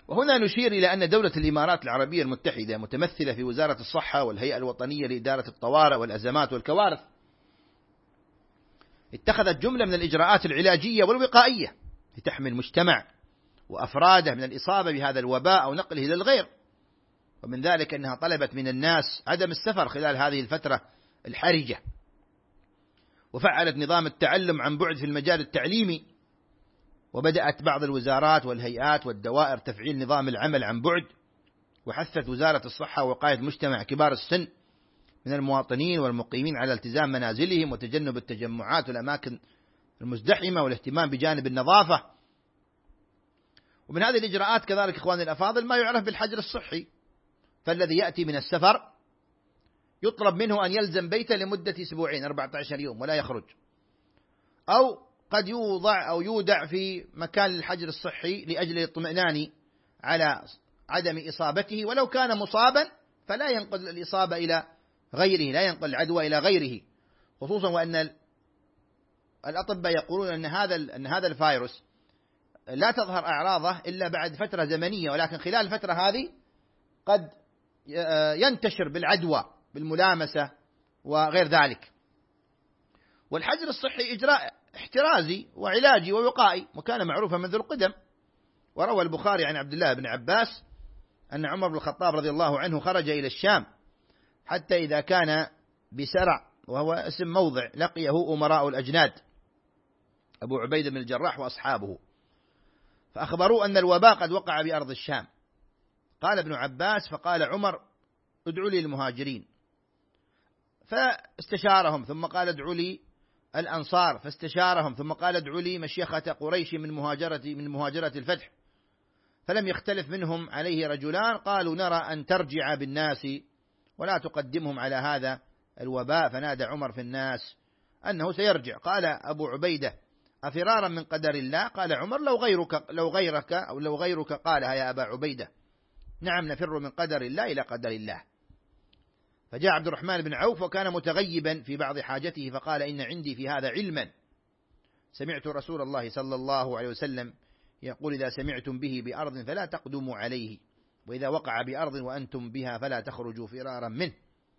وهنا نشير إلى أن دولة الإمارات العربية المتحدة متمثلة في وزارة الصحة والهيئة الوطنية لإدارة الطوارئ والأزمات والكوارث اتخذت جملة من الإجراءات العلاجية والوقائية لتحمي المجتمع وأفراده من الإصابة بهذا الوباء أو نقله إلى الغير. ومن ذلك أنها طلبت من الناس عدم السفر خلال هذه الفترة الحرجة، وفعلت نظام التعلم عن بعد في المجال التعليمي، وبدأت بعض الوزارات والهيئات والدوائر تفعيل نظام العمل عن بعد. وحثت وزارة الصحة ووقاية المجتمع كبار السن من المواطنين والمقيمين على التزام منازلهم وتجنب التجمعات والأماكن المزدحمة والاهتمام بجانب النظافة. ومن هذه الإجراءات كذلك إخواني الأفاضل ما يعرف بالحجر الصحي، فالذي يأتي من السفر يطلب منه أن يلزم بيته لمدة 14 يوم ولا يخرج، أو قد يوضع أو يودع في مكان الحجر الصحي لأجل الاطمئنان على عدم إصابته، ولو كان مصابا فلا ينقل الإصابة إلى غيره، لا ينقل العدوى إلى غيره، خصوصا وأن الأطباء يقولون أن هذا الفيروس لا تظهر أعراضه إلا بعد فترة زمنية، ولكن خلال الفترة هذه قد ينتشر بالعدوى بالملامسة وغير ذلك. والحجر الصحي إجراء احترازي وعلاجي ووقائي، وكان معروفا منذ القدم. وروى البخاري عن عبد الله بن عباس أن عمر بن الخطاب رضي الله عنه خرج إلى الشام حتى إذا كان بسرع، وهو اسم موضع، لقيه أمراء الأجناد أبو عبيدة بن الجراح وأصحابه، فأخبروا أن الوباء قد وقع بأرض الشام. قال ابن عباس: فقال عمر: ادعوا لي المهاجرين، فاستشارهم، ثم قال: ادعوا لي الأنصار، فاستشارهم، ثم قال: ادعوا لي مشيخة قريش من مهاجرة الفتح، فلم يختلف منهم عليه رجلان قالوا: نرى أن ترجع بالناس ولا تقدمهم على هذا الوباء. فنادى عمر في الناس أنه سيرجع. قال أبو عبيدة: أفرارا من قدر الله؟ قال عمر: لو غيرك قالها يا أبا عبيدة. نعم، نفر من قدر الله إلى قدر الله. فجاء عبد الرحمن بن عوف وكان متغيبا في بعض حاجته، فقال: إن عندي في هذا علما، سمعت رسول الله صلى الله عليه وسلم يقول: إذا سمعتم به بأرض فلا تقدموا عليه، وإذا وقع بأرض وأنتم بها فلا تخرجوا فرارا منه.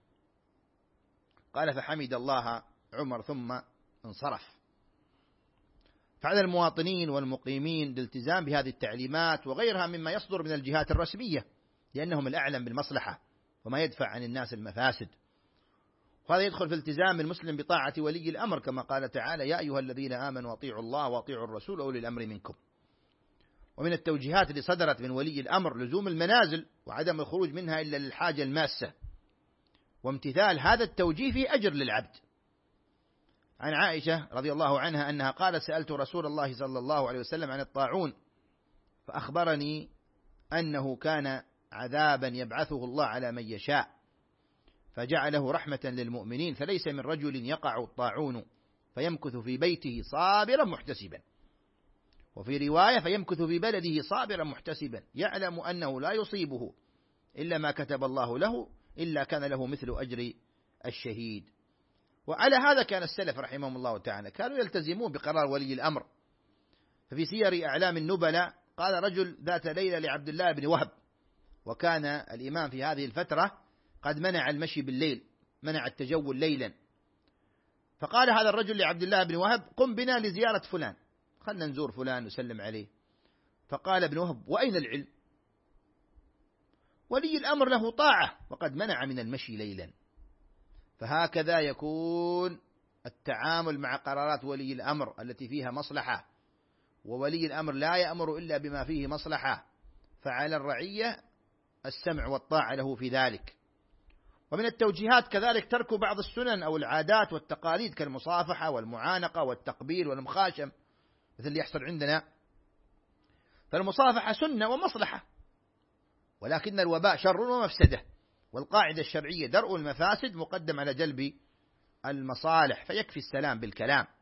قال: فحمد الله عمر ثم انصرف. فعلى المواطنين والمقيمين الالتزام بهذه التعليمات وغيرها مما يصدر من الجهات الرسمية، لأنهم الأعلم بالمصلحة وما يدفع عن الناس المفاسد. وهذا يدخل في التزام المسلم بطاعة ولي الأمر، كما قال تعالى: يا أيها الذين آمنوا أطيعوا الله وأطيعوا الرسول وأولي الأمر منكم. ومن التوجيهات اللي صدرت من ولي الأمر لزوم المنازل وعدم الخروج منها إلا للحاجة الماسة، وامتثال هذا التوجيه فيه أجر للعبد. عن عائشة رضي الله عنها أنها قالت: سألت رسول الله صلى الله عليه وسلم عن الطاعون، فأخبرني أنه كان عذابا يبعثه الله على من يشاء، فجعله رحمة للمؤمنين، فليس من رجل يقع الطاعون فيمكث في بيته صابرا محتسبا، وفي رواية: فيمكث في بلده صابرا محتسبا، يعلم أنه لا يصيبه إلا ما كتب الله له، إلا كان له مثل أجر الشهيد. وعلى هذا كان السلف رحمهم الله تعالى، كانوا يلتزمون بقرار ولي الأمر. ففي سير أعلام النبلاء قال رجل ذات ليلة لعبد الله بن وهب، وكان الإمام في هذه الفترة قد منع المشي بالليل، منع التجول ليلا، فقال هذا الرجل لعبد الله بن وهب: قم بنا لزيارة فلان، خلنا نزور فلان نسلم عليه. فقال ابن وهب: وأين العلم؟ ولي الأمر له طاعة وقد منع من المشي ليلا. فهكذا يكون التعامل مع قرارات ولي الأمر التي فيها مصلحة، وولي الأمر لا يأمر إلا بما فيه مصلحة، فعلى الرعية السمع والطاعة له في ذلك. ومن التوجيهات كذلك ترك بعض السنن أو العادات والتقاليد كالمصافحة والمعانقة والتقبيل والمخاشم مثل اللي يحصل عندنا. فالمصافحة سنة ومصلحة، ولكن الوباء شر ومفسدة، والقاعدة الشرعية درء المفاسد مقدم على جلب المصالح، فيكفي السلام بالكلام.